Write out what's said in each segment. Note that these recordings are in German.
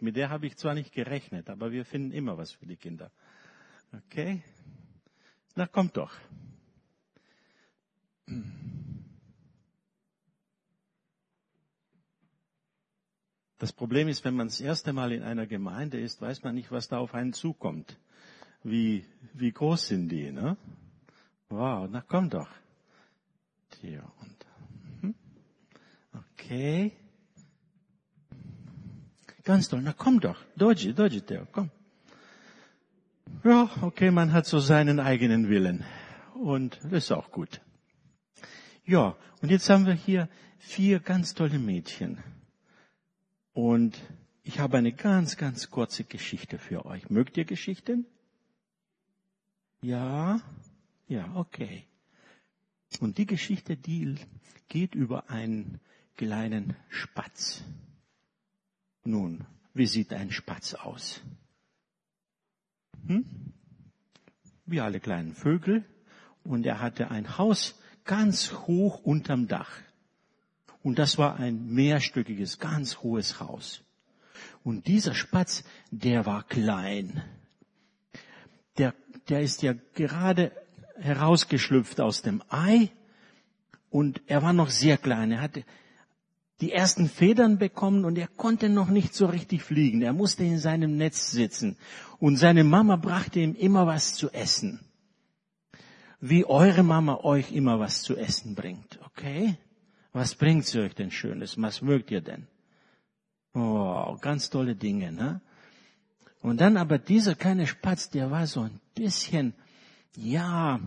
Mit der habe ich zwar nicht gerechnet, aber wir finden immer was für die Kinder. Okay? Na, kommt doch. Das Problem ist, wenn man das erste Mal in einer Gemeinde ist, weiß man nicht, was da auf einen zukommt. Wie groß sind die, ne? Wow, na komm doch. Hier und okay. Ganz toll, na komm doch. Doji, Theo, komm. Ja, okay, man hat so seinen eigenen Willen. Und das ist auch gut. Ja, und jetzt haben wir hier 4 ganz tolle Mädchen. Und ich habe eine ganz, ganz kurze Geschichte für euch. Mögt ihr Geschichten? Ja? Ja, okay. Und die Geschichte, die geht über einen kleinen Spatz. Nun, wie sieht ein Spatz aus? Wie alle kleinen Vögel. Und er hatte ein Haus ganz hoch unterm Dach. Und das war ein mehrstöckiges, ganz hohes Haus. Und dieser Spatz, der war klein. Der ist ja gerade herausgeschlüpft aus dem Ei. Und er war noch sehr klein. Er hatte die ersten Federn bekommen und er konnte noch nicht so richtig fliegen. Er musste in seinem Netz sitzen. Und seine Mama brachte ihm immer was zu essen. Wie eure Mama euch immer was zu essen bringt, okay? Was bringt sie euch denn Schönes? Was mögt ihr denn? Oh, ganz tolle Dinge, ne? Und dann aber dieser kleine Spatz, der war so ein bisschen, er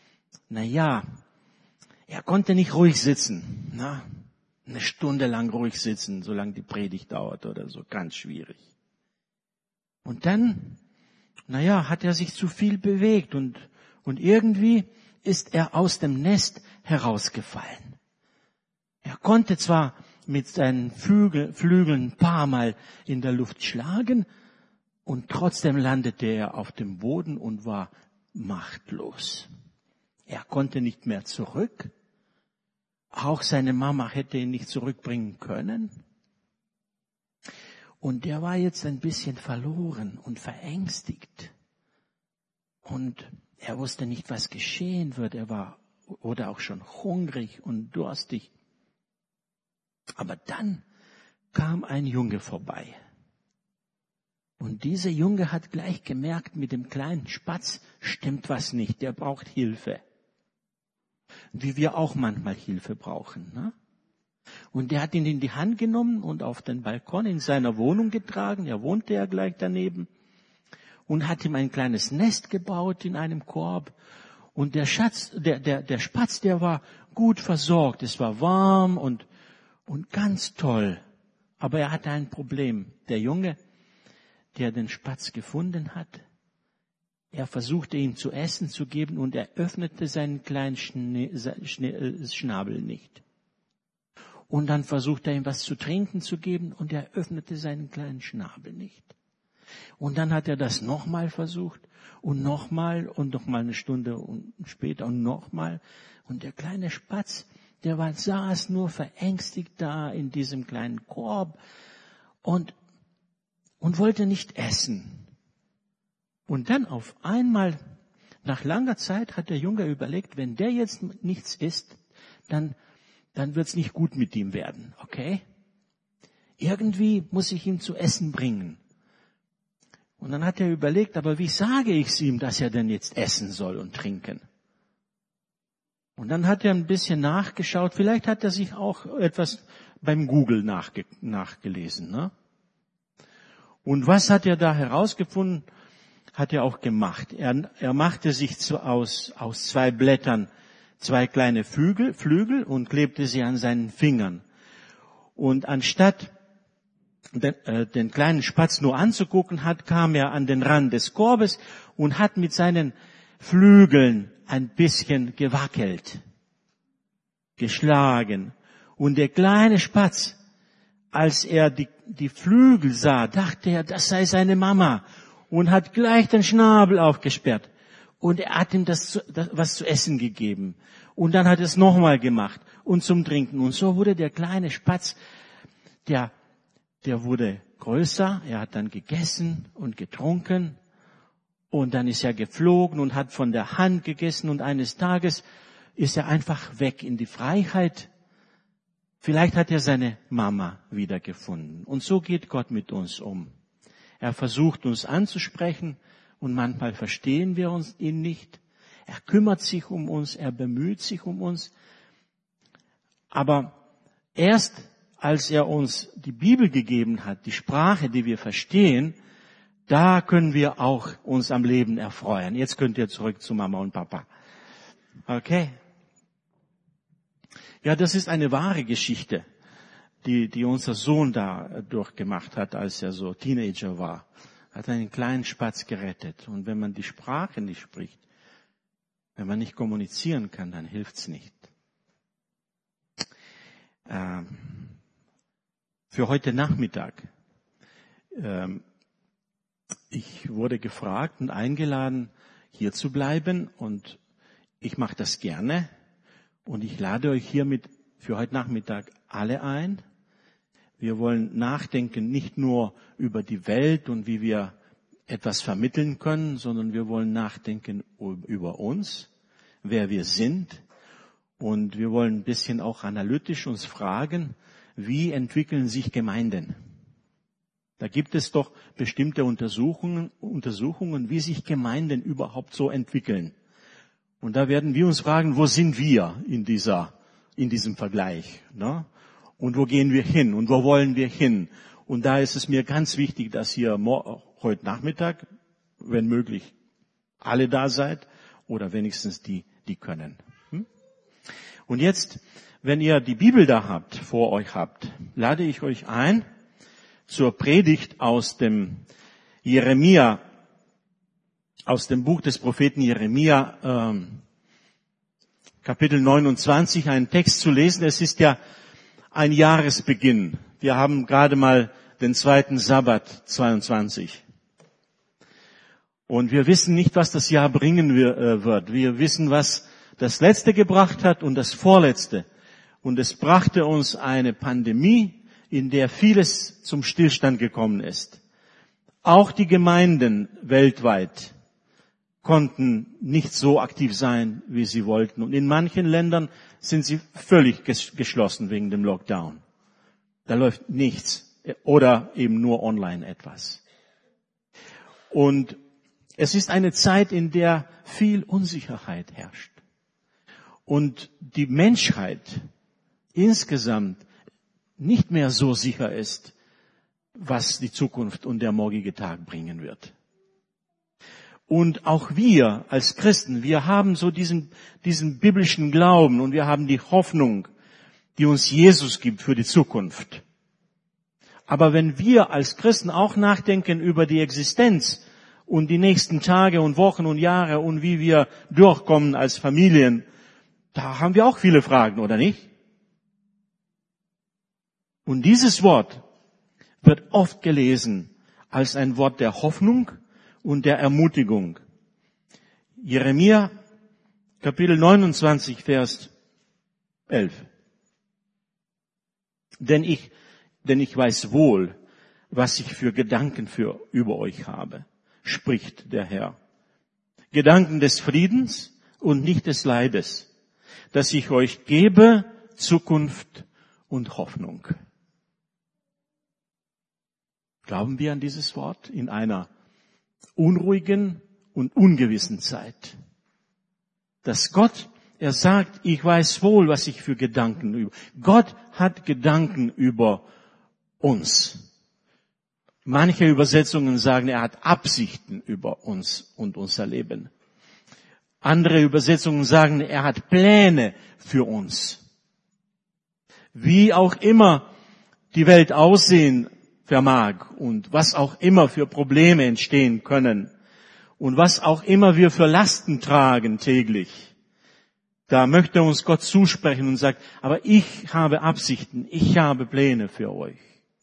konnte nicht ruhig sitzen, na? Eine Stunde lang ruhig sitzen, solange die Predigt dauert oder so, ganz schwierig. Und dann, hat er sich zu viel bewegt und irgendwie ist er aus dem Nest herausgefallen. Er konnte zwar mit seinen Flügeln ein paar Mal in der Luft schlagen und trotzdem landete er auf dem Boden und war machtlos. Er konnte nicht mehr zurück. Auch seine Mama hätte ihn nicht zurückbringen können. Und er war jetzt ein bisschen verloren und verängstigt. Und er wusste nicht, was geschehen wird. Er war oder auch schon hungrig und durstig. Aber dann kam ein Junge vorbei. Und dieser Junge hat gleich gemerkt, mit dem kleinen Spatz stimmt was nicht. Der braucht Hilfe. Wie wir auch manchmal Hilfe brauchen, ne? Und der hat ihn in die Hand genommen und auf den Balkon in seiner Wohnung getragen. Er wohnte ja gleich daneben. Und hat ihm ein kleines Nest gebaut in einem Korb. Und der Spatz, der war gut versorgt. Es war warm und ganz toll. Aber er hatte ein Problem. Der Junge, der den Spatz gefunden hat, er versuchte ihm zu essen zu geben und er öffnete seinen kleinen Schnabel nicht. Und dann versuchte er ihm was zu trinken zu geben und er öffnete seinen kleinen Schnabel nicht. Und dann hat er das nochmal versucht und nochmal eine Stunde später und nochmal. Und der kleine Spatz, saß nur verängstigt da in diesem kleinen Korb und wollte nicht essen. Und dann auf einmal, nach langer Zeit, hat der Junge überlegt, wenn der jetzt nichts isst, dann wird's nicht gut mit ihm werden, okay? Irgendwie muss ich ihm zu essen bringen. Und dann hat er überlegt, aber wie sage ich es ihm, dass er denn jetzt essen soll und trinken? Und dann hat er ein bisschen nachgeschaut, vielleicht hat er sich auch etwas beim Google nachgelesen, ne? Und was hat er da herausgefunden? Hat er auch gemacht. Er machte sich aus 2 Blättern 2 kleine Flügel und klebte sie an seinen Fingern. Und anstatt den kleinen Spatz nur anzugucken kam er an den Rand des Korbes und hat mit seinen Flügeln ein bisschen gewackelt, geschlagen. Und der kleine Spatz, als er die Flügel sah, dachte er, das sei seine Mama und hat gleich den Schnabel aufgesperrt. Und er hat ihm was zu essen gegeben. Und dann hat er es nochmal gemacht und zum Trinken. Und so wurde der kleine Spatz, der wurde größer. Er hat dann gegessen und getrunken. Und dann ist er geflogen und hat von der Hand gegessen. Und eines Tages ist er einfach weg in die Freiheit. Vielleicht hat er seine Mama wiedergefunden. Und so geht Gott mit uns um. Er versucht uns anzusprechen und manchmal verstehen wir ihn nicht. Er kümmert sich um uns, er bemüht sich um uns. Aber erst als er uns die Bibel gegeben hat, die Sprache, die wir verstehen, da können wir auch uns am Leben erfreuen. Jetzt könnt ihr zurück zu Mama und Papa. Okay? Ja, das ist eine wahre Geschichte, die unser Sohn da durchgemacht hat, als er so Teenager war. Er hat einen kleinen Spatz gerettet. Und wenn man die Sprache nicht spricht, wenn man nicht kommunizieren kann, dann hilft's nicht. Für heute Nachmittag. Ich wurde gefragt und eingeladen, hier zu bleiben. Und ich mache das gerne. Und ich lade euch hiermit für heute Nachmittag alle ein. Wir wollen nachdenken nicht nur über die Welt und wie wir etwas vermitteln können, sondern wir wollen nachdenken über uns, wer wir sind. Und wir wollen ein bisschen auch analytisch uns fragen, wie entwickeln sich Gemeinden? Da gibt es doch bestimmte Untersuchungen, wie sich Gemeinden überhaupt so entwickeln. Und da werden wir uns fragen, wo sind wir in diesem Vergleich? Ne? Und wo gehen wir hin? Und wo wollen wir hin? Und da ist es mir ganz wichtig, dass ihr heute Nachmittag, wenn möglich, alle da seid oder wenigstens die können. Und jetzt, wenn ihr die Bibel da vor euch habt, lade ich euch ein zur Predigt aus dem Jeremia, aus dem Buch des Propheten Jeremia, Kapitel 29, einen Text zu lesen. Es ist ja ein Jahresbeginn. Wir haben gerade mal den zweiten Sabbat 22. Und wir wissen nicht, was das Jahr bringen wird. Wir wissen, was das Letzte gebracht hat und das Vorletzte. Und es brachte uns eine Pandemie, in der vieles zum Stillstand gekommen ist. Auch die Gemeinden weltweit konnten nicht so aktiv sein, wie sie wollten. Und in manchen Ländern sind sie völlig geschlossen wegen dem Lockdown. Da läuft nichts oder eben nur online etwas. Und es ist eine Zeit, in der viel Unsicherheit herrscht. Und die Menschheit insgesamt nicht mehr so sicher ist, was die Zukunft und der morgige Tag bringen wird. Und auch wir als Christen, wir haben so diesen biblischen Glauben und wir haben die Hoffnung, die uns Jesus gibt für die Zukunft. Aber wenn wir als Christen auch nachdenken über die Existenz und die nächsten Tage und Wochen und Jahre und wie wir durchkommen als Familien, da haben wir auch viele Fragen, oder nicht? Und dieses Wort wird oft gelesen als ein Wort der Hoffnung und der Ermutigung. Jeremia, Kapitel 29, Vers 11. Denn ich weiß wohl, was ich für Gedanken über euch habe, spricht der Herr. Gedanken des Friedens und nicht des Leides, dass ich euch gebe Zukunft und Hoffnung. Glauben wir an dieses Wort in einer unruhigen und ungewissen Zeit? Dass Gott, er sagt, ich weiß wohl, was ich für Gedanken über. Gott hat Gedanken über uns. Manche Übersetzungen sagen, er hat Absichten über uns und unser Leben. Andere Übersetzungen sagen, er hat Pläne für uns. Wie auch immer die Welt aussehen vermag und was auch immer für Probleme entstehen können und was auch immer wir für Lasten tragen täglich, da möchte uns Gott zusprechen und sagt, aber ich habe Absichten, ich habe Pläne für euch.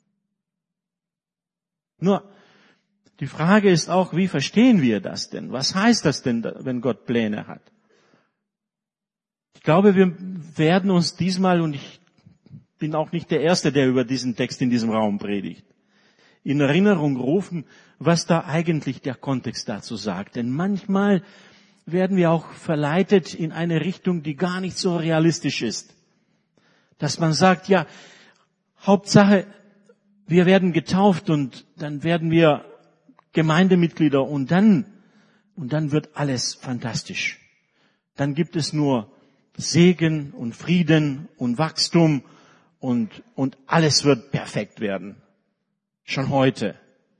Nur, die Frage ist auch, wie verstehen wir das denn? Was heißt das denn, wenn Gott Pläne hat? Ich glaube, wir werden uns diesmal, und ich bin auch nicht der Erste, der über diesen Text in diesem Raum predigt. in Erinnerung rufen, was da eigentlich der Kontext dazu sagt. Denn manchmal werden wir auch verleitet in eine Richtung, die gar nicht so realistisch ist. Dass man sagt, ja, Hauptsache, wir werden getauft und dann werden wir Gemeindemitglieder und dann wird alles fantastisch. Dann gibt es nur Segen und Frieden und Wachstum und alles wird perfekt werden. Schon heute.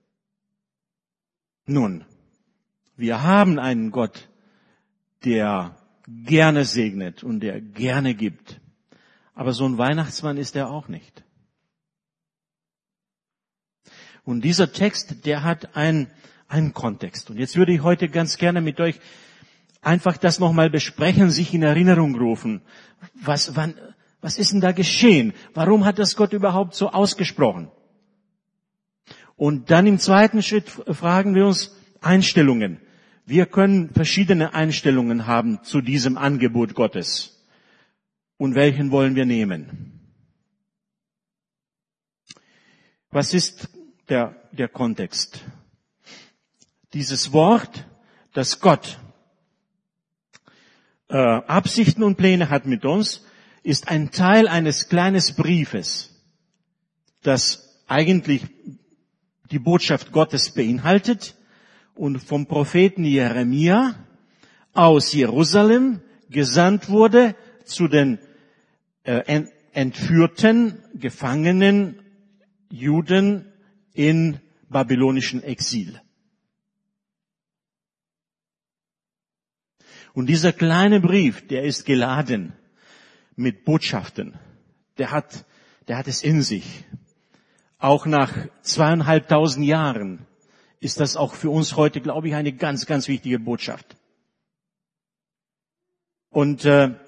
Nun, wir haben einen Gott, der gerne segnet und der gerne gibt. Aber so ein Weihnachtsmann ist er auch nicht. Und dieser Text, der hat einen Kontext. Und jetzt würde ich heute ganz gerne mit euch einfach das nochmal besprechen, sich in Erinnerung rufen. Was ist denn da geschehen? Warum hat das Gott überhaupt so ausgesprochen? Und dann im zweiten Schritt fragen wir uns Einstellungen. Wir können verschiedene Einstellungen haben zu diesem Angebot Gottes. Und welchen wollen wir nehmen? Was ist der Kontext? Dieses Wort, dass Gott Absichten und Pläne hat mit uns, ist ein Teil eines kleinen Briefes, das eigentlich die Botschaft Gottes beinhaltet und vom Propheten Jeremia aus Jerusalem gesandt wurde zu den entführten, gefangenen Juden in babylonischen Exil. Und dieser kleine Brief, der ist geladen mit Botschaften. Der hat es in sich. Auch nach 2500 Jahren ist das auch für uns heute, glaube ich, eine ganz, ganz wichtige Botschaft. Und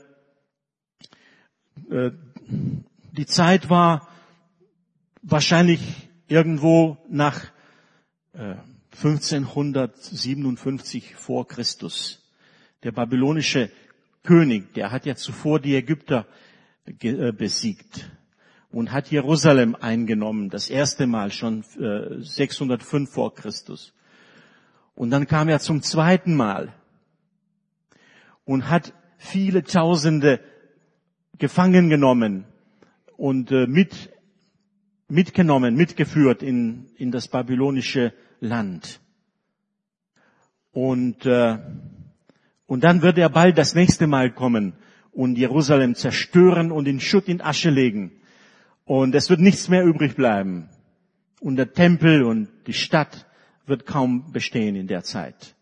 die Zeit war wahrscheinlich irgendwo nach 1557 vor Christus. Der babylonische König, der hat ja zuvor die Ägypter besiegt und hat Jerusalem eingenommen, das erste Mal schon 605 vor Christus. Und dann kam er zum zweiten Mal und hat viele Tausende gefangen genommen und mitgeführt in das babylonische Land. Und dann wird er bald das nächste Mal kommen und Jerusalem zerstören und in Schutt und Asche legen. Und es wird nichts mehr übrig bleiben. Und der Tempel und die Stadt wird kaum bestehen in der Zeit.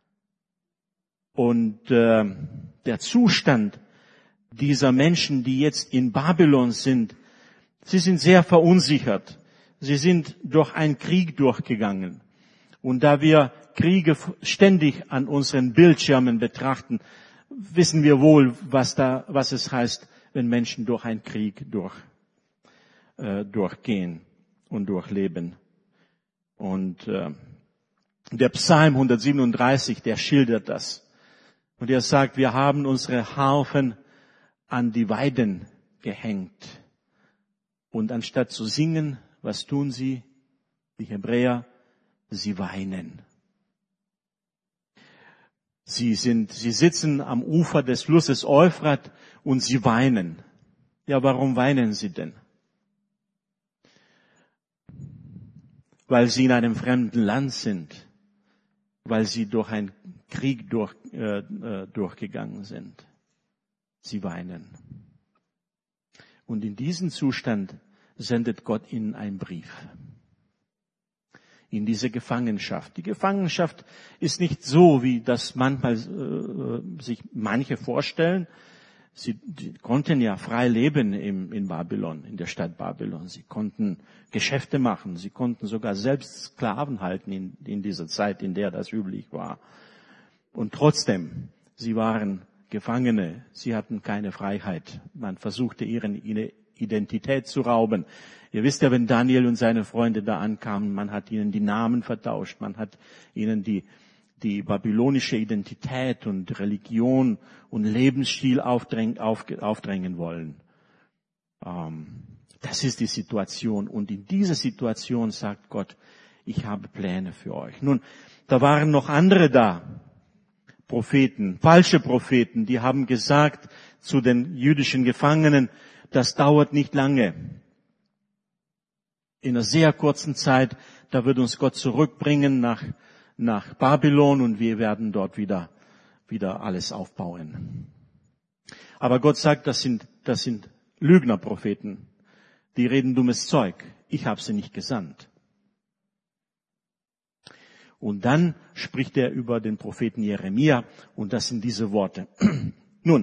Und der Zustand dieser Menschen, die jetzt in Babylon sind, sie sind sehr verunsichert. Sie sind durch einen Krieg durchgegangen. Und da wir Kriege ständig an unseren Bildschirmen betrachten, wissen wir wohl, was es heißt, wenn Menschen durch einen Krieg durchgehen und durchleben. Und der Psalm 137, der schildert das. Und er sagt, wir haben unsere Harfen an die Weiden gehängt. Und anstatt zu singen, was tun sie? Die Hebräer, sie weinen. Sie sitzen am Ufer des Flusses Euphrat und sie weinen. Ja, warum weinen sie denn? Weil sie in einem fremden Land sind, weil sie durch einen Krieg durchgegangen sind. Sie weinen. Und in diesem Zustand sendet Gott ihnen einen Brief. In diese Gefangenschaft. Die Gefangenschaft ist nicht so, wie das manchmal sich manche vorstellen. Sie konnten ja frei leben in Babylon, in der Stadt Babylon. Sie konnten Geschäfte machen. Sie konnten sogar selbst Sklaven halten in dieser Zeit, in der das üblich war. Und trotzdem, sie waren Gefangene. Sie hatten keine Freiheit. Man versuchte ihre Identität zu rauben. Ihr wisst ja, wenn Daniel und seine Freunde da ankamen, man hat ihnen die Namen vertauscht, man hat ihnen die babylonische Identität und Religion und Lebensstil aufdrängen wollen. Das ist die Situation. Und in dieser Situation sagt Gott, ich habe Pläne für euch. Nun, da waren noch andere da. Propheten, falsche Propheten, die haben gesagt zu den jüdischen Gefangenen, das dauert nicht lange. In einer sehr kurzen Zeit, da wird uns Gott zurückbringen nach Babylon und wir werden dort wieder alles aufbauen. Aber Gott sagt, das sind Lügnerpropheten. Die reden dummes Zeug. Ich habe sie nicht gesandt. Und dann spricht er über den Propheten Jeremia und das sind diese Worte. Nun,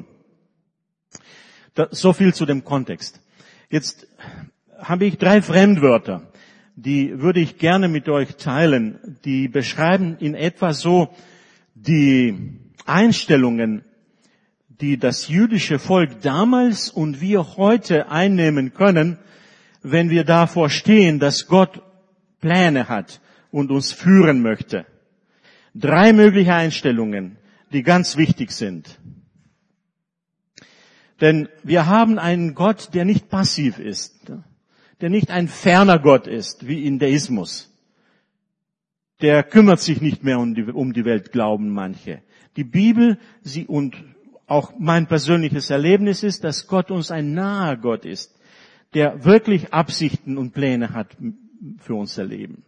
so viel zu dem Kontext. Jetzt habe ich 3 Fremdwörter, die würde ich gerne mit euch teilen. Die beschreiben in etwa so die Einstellungen, die das jüdische Volk damals und wir heute einnehmen können, wenn wir davor stehen, dass Gott Pläne hat und uns führen möchte. 3 mögliche Einstellungen, die ganz wichtig sind. Denn wir haben einen Gott, der nicht passiv ist, der nicht ein ferner Gott ist, wie in Deismus. Der kümmert sich nicht mehr um die Welt, glauben manche. Die Bibel, und auch mein persönliches Erlebnis ist, dass Gott uns ein naher Gott ist, der wirklich Absichten und Pläne hat für unser Leben.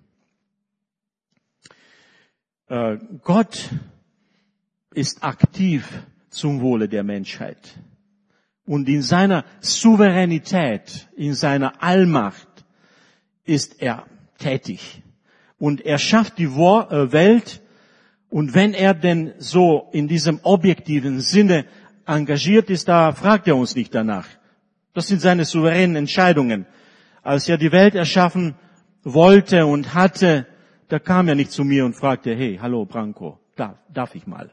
Gott ist aktiv zum Wohle der Menschheit. Und in seiner Souveränität, in seiner Allmacht ist er tätig. Und er schafft die Welt. Und wenn er denn so in diesem objektiven Sinne engagiert ist, da fragt er uns nicht danach. Das sind seine souveränen Entscheidungen. Als er die Welt erschaffen wollte und hatte, da kam er nicht zu mir und fragte, hey, hallo Branko, darf ich mal?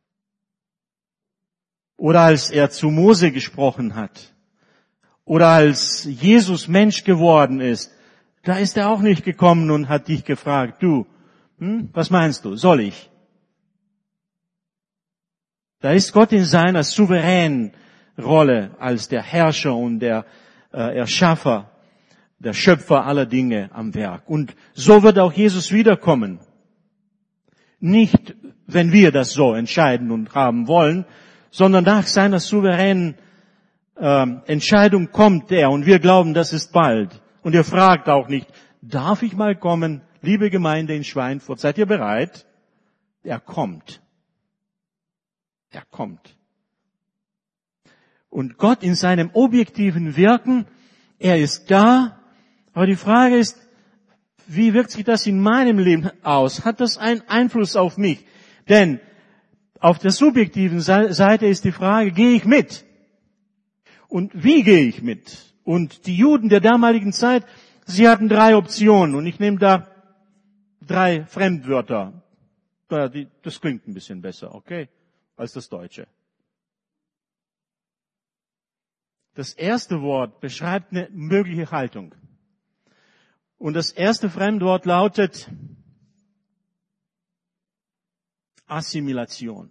Oder als er zu Mose gesprochen hat. Oder als Jesus Mensch geworden ist. Da ist er auch nicht gekommen und hat dich gefragt, du, was meinst du, soll ich? Da ist Gott in seiner souveränen Rolle als der Herrscher und der Erschaffer, der Schöpfer aller Dinge am Werk. Und so wird auch Jesus wiederkommen. Nicht, wenn wir das so entscheiden und haben wollen, sondern nach seiner souveränen Entscheidung kommt er und wir glauben, das ist bald. Und er fragt auch nicht, darf ich mal kommen, liebe Gemeinde in Schweinfurt, seid ihr bereit? Er kommt. Er kommt. Und Gott in seinem objektiven Wirken, er ist da, aber die Frage ist, wie wirkt sich das in meinem Leben aus? Hat das einen Einfluss auf mich? Denn auf der subjektiven Seite ist die Frage, gehe ich mit? Und wie gehe ich mit? Und die Juden der damaligen Zeit, sie hatten 3 Optionen. Und ich nehme da 3 Fremdwörter. Das klingt ein bisschen besser, okay, als das Deutsche. Das erste Wort beschreibt eine mögliche Haltung. Und das erste Fremdwort lautet Assimilation.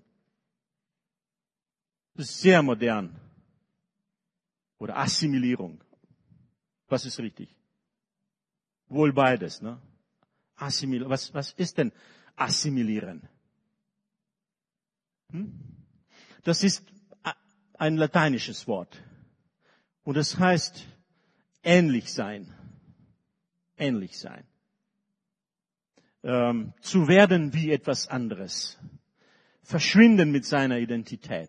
Das ist sehr modern. Oder Assimilierung. Was ist richtig? Wohl beides, ne? Was ist denn assimilieren? Das ist ein lateinisches Wort. Und es heißt ähnlich sein. Ähnlich sein. Zu werden wie etwas anderes. Verschwinden mit seiner Identität.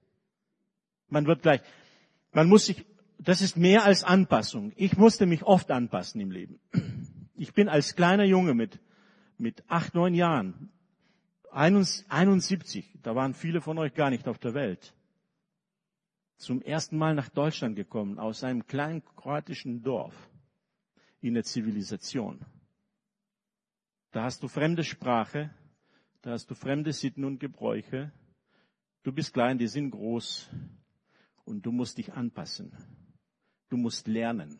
Das ist mehr als Anpassung. Ich musste mich oft anpassen im Leben. Ich bin als kleiner Junge mit 8, 9 Jahren, 71, da waren viele von euch gar nicht auf der Welt, zum ersten Mal nach Deutschland gekommen, aus einem kleinen kroatischen Dorf in der Zivilisation. Da hast du fremde Sprache, da hast du fremde Sitten und Gebräuche. Du bist klein, die sind groß und du musst dich anpassen. Du musst lernen.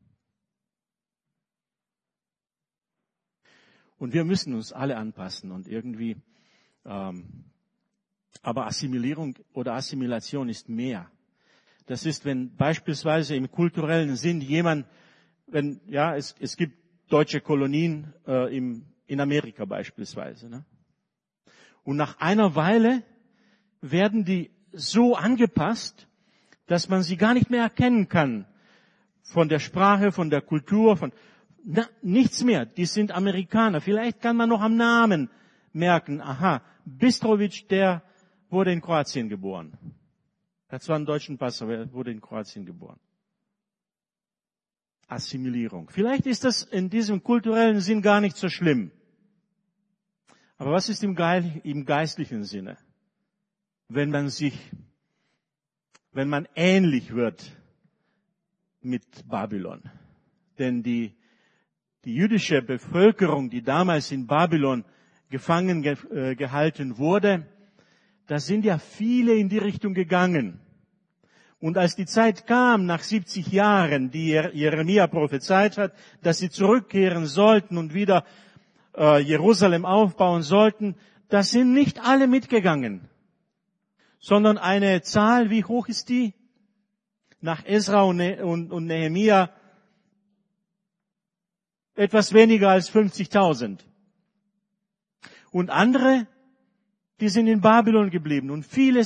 Und wir müssen uns alle anpassen und irgendwie, aber Assimilierung oder Assimilation ist mehr. Das ist, wenn beispielsweise im kulturellen Sinn es gibt deutsche Kolonien in Amerika beispielsweise. Ne? Und nach einer Weile werden die so angepasst, dass man sie gar nicht mehr erkennen kann. Von der Sprache, von der Kultur, nichts mehr. Die sind Amerikaner. Vielleicht kann man noch am Namen merken, aha, Bistrovic, der wurde in Kroatien geboren. Er hat zwar einen deutschen Pass, aber er wurde in Kroatien geboren. Assimilierung. Vielleicht ist das in diesem kulturellen Sinn gar nicht so schlimm. Aber was ist im geistlichen Sinne? Wenn man ähnlich wird mit Babylon. Denn die jüdische Bevölkerung, die damals in Babylon gefangen gehalten wurde, da sind ja viele in die Richtung gegangen. Und als die Zeit kam, nach 70 Jahren, die Jeremia prophezeit hat, dass sie zurückkehren sollten und wieder Jerusalem aufbauen sollten, da sind nicht alle mitgegangen, sondern eine Zahl, wie hoch ist die? Nach Esra und Nehemia etwas weniger als 50.000. Und andere, die sind in Babylon geblieben. Und viele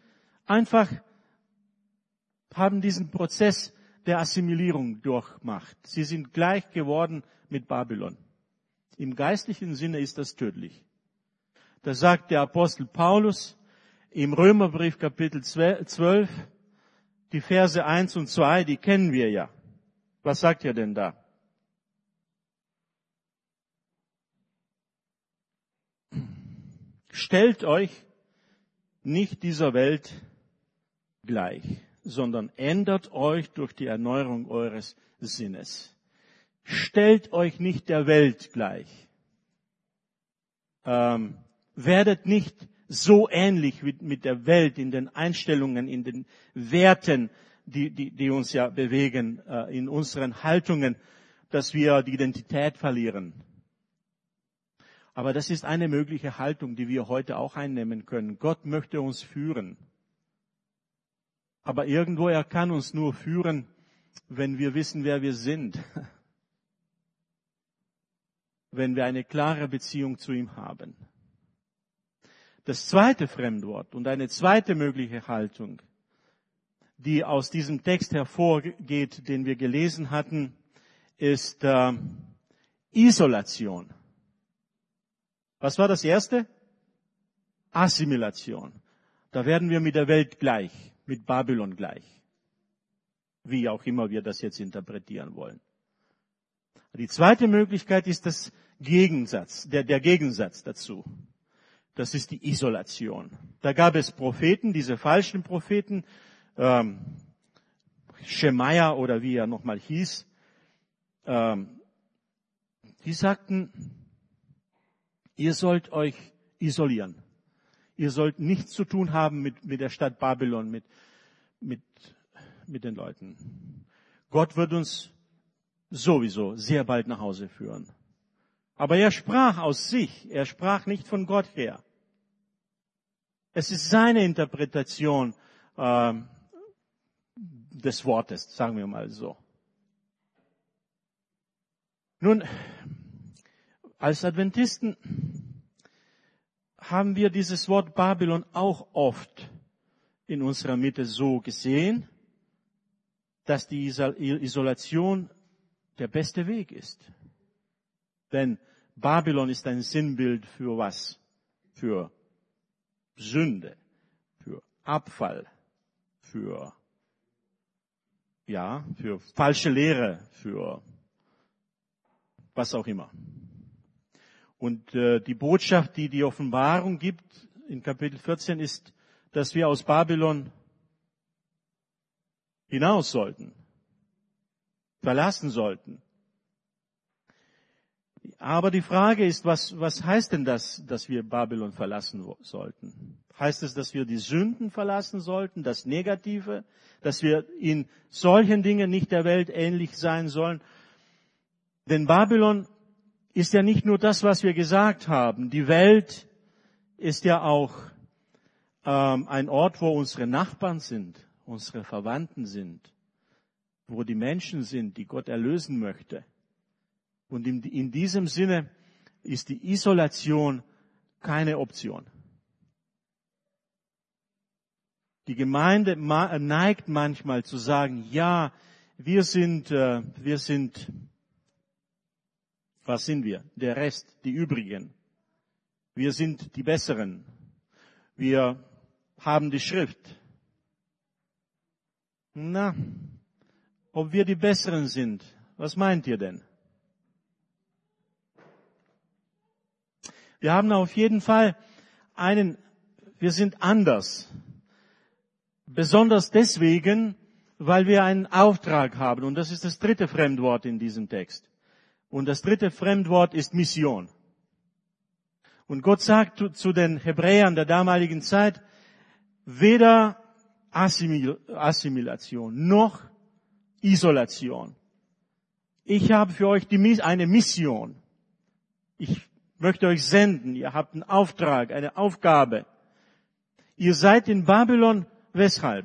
haben diesen Prozess der Assimilierung durchgemacht. Sie sind gleich geworden mit Babylon. Im geistlichen Sinne ist das tödlich. Da sagt der Apostel Paulus im Römerbrief Kapitel 12, die Verse 1 und 2, die kennen wir ja. Was sagt er denn da? Stellt euch nicht dieser Welt gleich, sondern ändert euch durch die Erneuerung eures Sinnes. Stellt euch nicht der Welt gleich. Werdet nicht so ähnlich mit der Welt in den Einstellungen, in den Werten, die uns ja bewegen, in unseren Haltungen, dass wir die Identität verlieren. Aber das ist eine mögliche Haltung, die wir heute auch einnehmen können. Gott möchte uns führen. Aber irgendwo, er kann uns nur führen, wenn wir wissen, wer wir sind. Wenn wir eine klare Beziehung zu ihm haben. Das zweite Fremdwort und eine zweite mögliche Haltung, die aus diesem Text hervorgeht, den wir gelesen hatten, ist Isolation. Was war das erste? Assimilation. Da werden wir mit der Welt gleich, mit Babylon gleich. Wie auch immer wir das jetzt interpretieren wollen. Die zweite Möglichkeit ist der Gegensatz dazu. Das ist die Isolation. Da gab es Propheten, diese falschen Propheten, Schemaja oder wie er nochmal hieß, die sagten, ihr sollt euch isolieren. Ihr sollt nichts zu tun haben mit der Stadt Babylon, mit den Leuten. Gott wird uns sowieso sehr bald nach Hause führen. Aber er sprach aus sich, er sprach nicht von Gott her. Es ist seine Interpretation des Wortes, sagen wir mal so. Nun, als Adventisten haben wir dieses Wort Babylon auch oft in unserer Mitte so gesehen, dass die Isolation der beste Weg ist. Denn Babylon ist ein Sinnbild für was? Für Sünde, für Abfall, für falsche Lehre, für was auch immer. Und die Botschaft, die die Offenbarung gibt in Kapitel 14, ist, dass wir aus Babylon hinaus sollten, verlassen sollten. Aber die Frage ist, was heißt denn das, dass wir Babylon verlassen sollten? Heißt es, dass wir die Sünden verlassen sollten, das Negative, dass wir in solchen Dingen nicht der Welt ähnlich sein sollen? Denn Babylon ist ja nicht nur das, was wir gesagt haben. Die Welt ist ja auch ein Ort, wo unsere Nachbarn sind. unsere Verwandten sind, wo die Menschen sind, die Gott erlösen möchte. Und in diesem Sinne ist die Isolation keine Option. Die Gemeinde neigt manchmal zu sagen, ja, wir sind, was sind wir? Der Rest, die Übrigen. Wir sind die Besseren. Wir haben die Schrift. Na, ob wir die Besseren sind, was meint ihr denn? Wir haben auf jeden Fall wir sind anders. Besonders deswegen, weil wir einen Auftrag haben. Und das ist das dritte Fremdwort in diesem Text. Und das dritte Fremdwort ist Mission. Und Gott sagt zu den Hebräern der damaligen Zeit, weder Assimilation noch Isolation. Ich habe für euch eine Mission. Ich möchte euch senden. Ihr habt einen Auftrag, eine Aufgabe. Ihr seid in Babylon. Weshalb?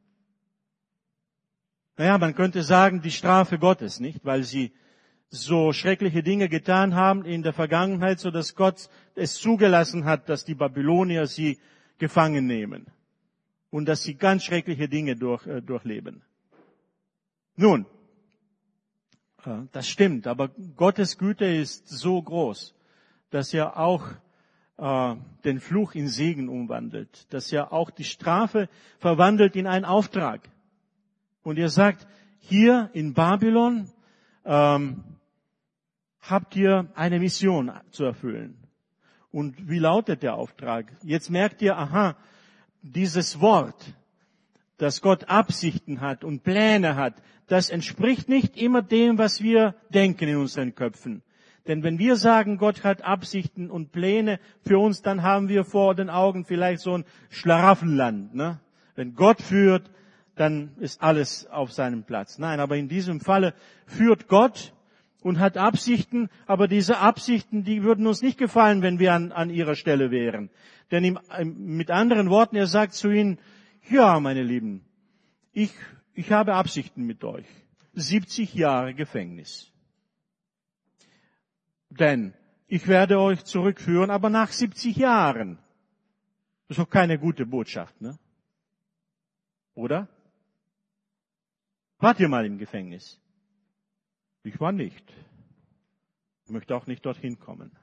Naja, man könnte sagen, die Strafe Gottes, nicht? Weil sie so schreckliche Dinge getan haben in der Vergangenheit, so dass Gott es zugelassen hat, dass die Babylonier sie gefangen nehmen. Und dass sie ganz schreckliche Dinge durchleben. Nun, das stimmt, aber Gottes Güte ist so groß, dass er auch den Fluch in Segen umwandelt, dass er auch die Strafe verwandelt in einen Auftrag. Und er sagt, hier in Babylon habt ihr eine Mission zu erfüllen. Und wie lautet der Auftrag? Jetzt merkt ihr, aha, dieses Wort, dass Gott Absichten hat und Pläne hat, das entspricht nicht immer dem, was wir denken in unseren Köpfen. Denn wenn wir sagen, Gott hat Absichten und Pläne für uns, dann haben wir vor den Augen vielleicht so ein Schlaraffenland. Ne? Wenn Gott führt, dann ist alles auf seinem Platz. Nein, aber in diesem Falle führt Gott und hat Absichten, aber diese Absichten, die würden uns nicht gefallen, wenn wir an ihrer Stelle wären. Denn mit anderen Worten, er sagt zu ihnen, ja, meine Lieben, ich habe Absichten mit euch. 70 Jahre Gefängnis. Denn ich werde euch zurückführen, aber nach 70 Jahren. Das ist doch keine gute Botschaft, ne? Oder? Wart ihr mal im Gefängnis? Ich war nicht. Ich möchte auch nicht dorthin kommen.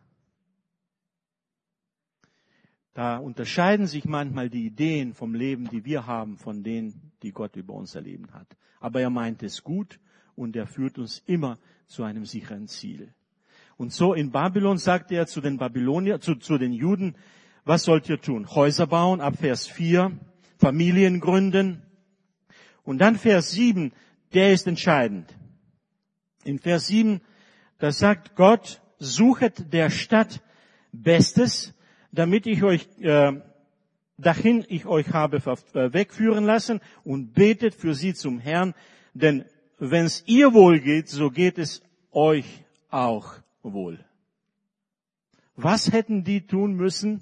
Da unterscheiden sich manchmal die Ideen vom Leben, die wir haben, von denen, die Gott über unser Leben hat. Aber er meint es gut und er führt uns immer zu einem sicheren Ziel. Und so in Babylon sagte er zu den Babyloniern, zu den Juden, was sollt ihr tun? Häuser bauen, ab Vers 4, Familien gründen. Und dann Vers 7, der ist entscheidend. In Vers 7, da sagt Gott, suchet der Stadt Bestes, damit ich euch, dahin ich euch habe wegführen lassen und betet für sie zum Herrn, denn wenn es ihr wohl geht, so geht es euch auch wohl. Was hätten die tun müssen?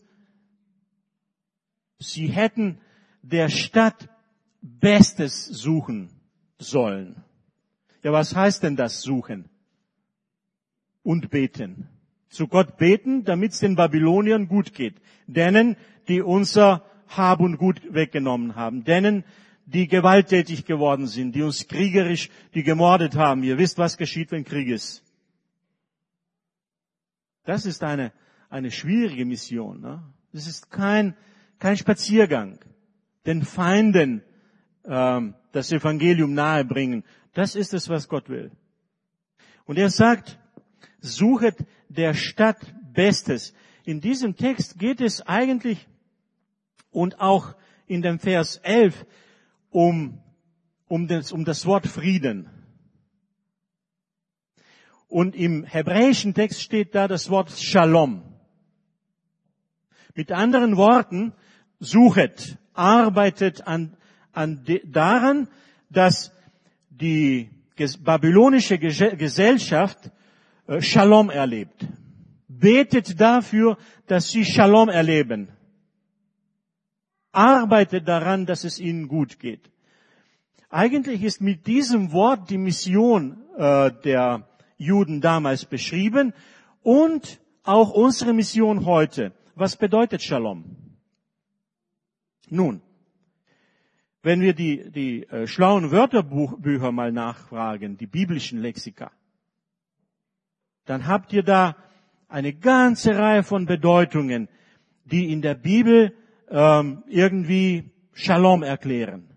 Sie hätten der Stadt Bestes suchen sollen. Ja, was heißt denn das suchen? Und beten. Zu Gott beten, damit es den Babyloniern gut geht. Denen, die unser Hab und Gut weggenommen haben. Denen, die gewalttätig geworden sind, die uns kriegerisch, die gemordet haben. Ihr wisst, was geschieht, wenn Krieg ist. Das ist eine schwierige Mission. Ne? Das ist kein Spaziergang. Den Feinden das Evangelium nahebringen. Das ist es, was Gott will. Und er sagt, suchet der Stadt Bestes. In diesem Text geht es eigentlich und auch in dem Vers 11 um das Wort Frieden. Und im hebräischen Text steht da das Wort Shalom. Mit anderen Worten, suchet, arbeitet daran, dass die babylonische Gesellschaft Shalom erlebt. Betet dafür, dass sie Shalom erleben. Arbeitet daran, dass es ihnen gut geht. Eigentlich ist mit diesem Wort die Mission der Juden damals beschrieben und auch unsere Mission heute. Was bedeutet Shalom? Nun, wenn wir die schlauen Wörterbücher mal nachfragen, die biblischen Lexika, dann habt ihr da eine ganze Reihe von Bedeutungen, die in der Bibel irgendwie Shalom erklären.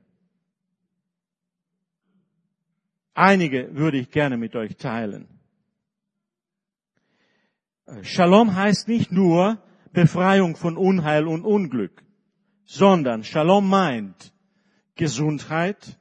Einige würde ich gerne mit euch teilen. Shalom heißt nicht nur Befreiung von Unheil und Unglück, sondern Shalom meint Gesundheit,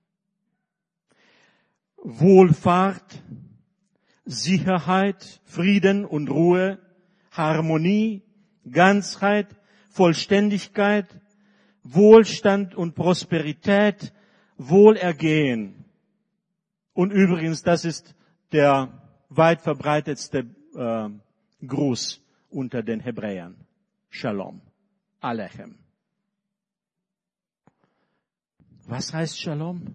Wohlfahrt, Sicherheit, Frieden und Ruhe, Harmonie, Ganzheit, Vollständigkeit, Wohlstand und Prosperität, Wohlergehen. Und übrigens, das ist der weit verbreitetste Gruß unter den Hebräern. Shalom. Alechem. Was heißt Shalom?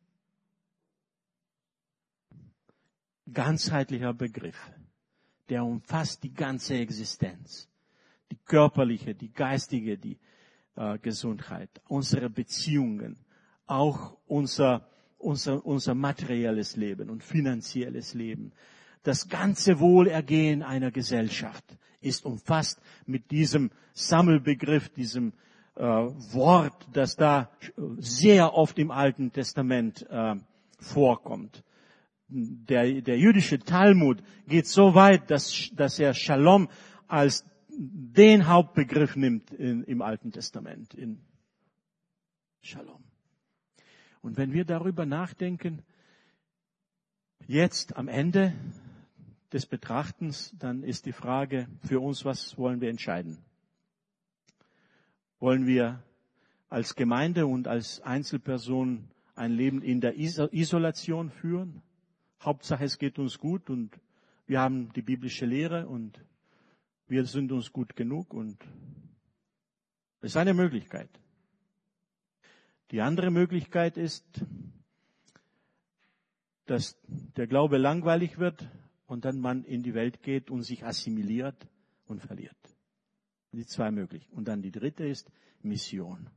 Ganzheitlicher Begriff. Der umfasst die ganze Existenz. Die körperliche, die geistige, die Gesundheit, unsere Beziehungen, auch unser materielles Leben und finanzielles Leben. Das ganze Wohlergehen einer Gesellschaft ist umfasst mit diesem Sammelbegriff, diesem Wort, das da sehr oft im Alten Testament vorkommt. Der jüdische Talmud geht so weit, dass er Shalom als den Hauptbegriff nimmt im Alten Testament, in Shalom. Und wenn wir darüber nachdenken, jetzt am Ende des Betrachtens, dann ist die Frage für uns, was wollen wir entscheiden? Wollen wir als Gemeinde und als Einzelperson ein Leben in der Isolation führen? Hauptsache, es geht uns gut und wir haben die biblische Lehre und wir sind uns gut genug und das ist eine Möglichkeit. Die andere Möglichkeit ist, dass der Glaube langweilig wird und dann man in die Welt geht und sich assimiliert und verliert. Die zwei möglich. Und dann die dritte ist Mission.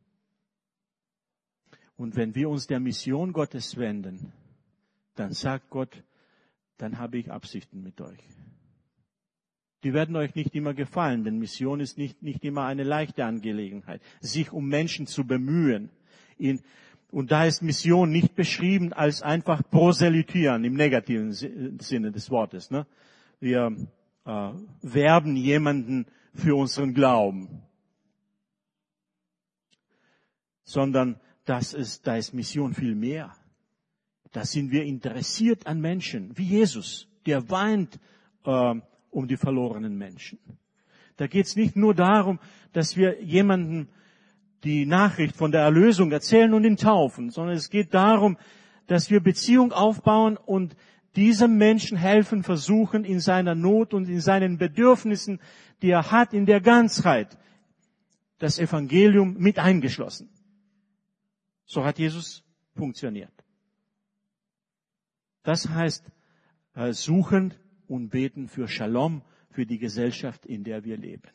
Und wenn wir uns der Mission Gottes wenden, dann sagt Gott, dann habe ich Absichten mit euch. Die werden euch nicht immer gefallen, denn Mission ist nicht immer eine leichte Angelegenheit, sich um Menschen zu bemühen. Und da ist Mission nicht beschrieben als einfach proselytieren im negativen Sinne des Wortes. Ne? Wir werben jemanden für unseren Glauben. Sondern da ist Mission viel mehr. Da sind wir interessiert an Menschen, wie Jesus, der weint um die verlorenen Menschen. Da geht es nicht nur darum, dass wir jemanden die Nachricht von der Erlösung erzählen und ihn taufen, sondern es geht darum, dass wir Beziehung aufbauen und diesem Menschen helfen, versuchen in seiner Not und in seinen Bedürfnissen, die er hat, in der Ganzheit, das Evangelium mit eingeschlossen. So hat Jesus funktioniert. Das heißt, suchen und beten für Shalom, für die Gesellschaft, in der wir leben.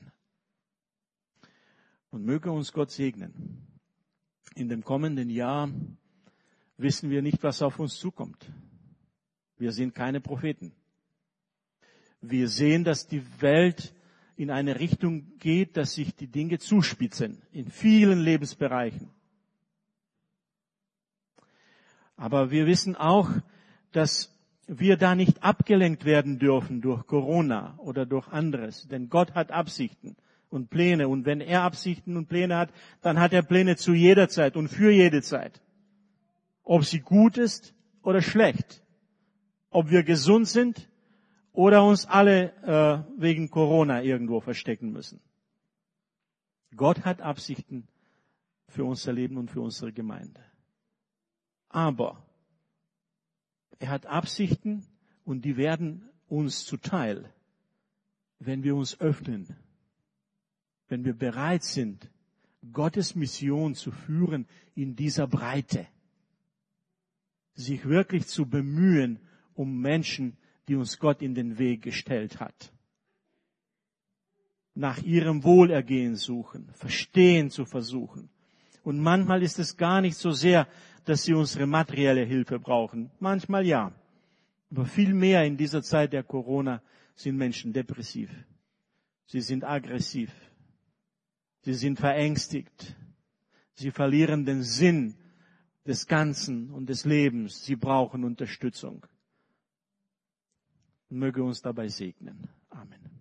Und möge uns Gott segnen. In dem kommenden Jahr wissen wir nicht, was auf uns zukommt. Wir sind keine Propheten. Wir sehen, dass die Welt in eine Richtung geht, dass sich die Dinge zuspitzen, in vielen Lebensbereichen. Aber wir wissen auch, dass wir da nicht abgelenkt werden dürfen durch Corona oder durch anderes. Denn Gott hat Absichten und Pläne. Und wenn er Absichten und Pläne hat, dann hat er Pläne zu jeder Zeit und für jede Zeit. Ob sie gut ist oder schlecht. Ob wir gesund sind oder uns alle wegen Corona irgendwo verstecken müssen. Gott hat Absichten für unser Leben und für unsere Gemeinde. Aber er hat Absichten und die werden uns zuteil, wenn wir uns öffnen, wenn wir bereit sind, Gottes Mission zu führen in dieser Breite. sich wirklich zu bemühen um Menschen, die uns Gott in den Weg gestellt hat. Nach ihrem Wohlergehen suchen, verstehen zu versuchen. Und manchmal ist es gar nicht so sehr, dass sie unsere materielle Hilfe brauchen. Manchmal ja. Aber viel mehr in dieser Zeit der Corona sind Menschen depressiv. Sie sind aggressiv. Sie sind verängstigt. Sie verlieren den Sinn des Ganzen und des Lebens. Sie brauchen Unterstützung. Möge uns dabei segnen. Amen.